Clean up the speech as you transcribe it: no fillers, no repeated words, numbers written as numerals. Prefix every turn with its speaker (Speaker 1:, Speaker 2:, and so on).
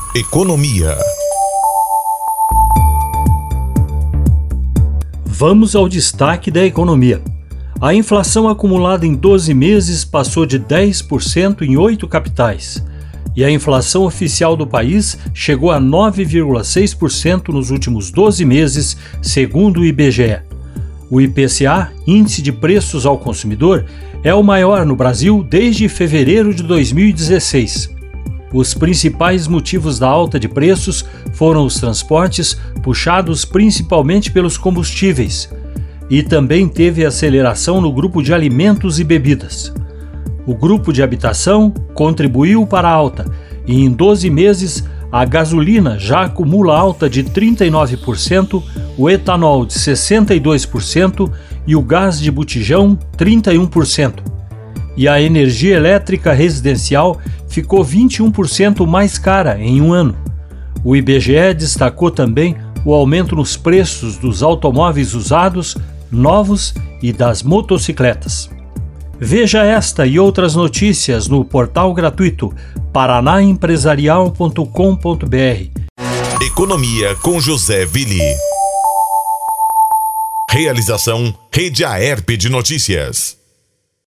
Speaker 1: Economia.
Speaker 2: Vamos ao destaque da economia. A inflação acumulada em 12 meses passou de 10% em 8 capitais. E a inflação oficial do país chegou a 9,6% nos últimos 12 meses, segundo o IBGE. O IPCA, Índice de Preços ao Consumidor, é o maior no Brasil desde fevereiro de 2016. Os principais motivos da alta de preços foram os transportes, puxados principalmente pelos combustíveis, e também teve aceleração no grupo de alimentos e bebidas. O grupo de habitação contribuiu para a alta, e em 12 meses a gasolina já acumula alta de 39%, o etanol de 62% e o gás de botijão 31%. E a energia elétrica residencial ficou 21% mais cara em um ano. O IBGE destacou também o aumento nos preços dos automóveis usados, novos e das motocicletas. Veja esta e outras notícias no portal gratuito paranaempresarial.com.br.
Speaker 1: Economia com José Willi. Realização Rede Aerp de Notícias.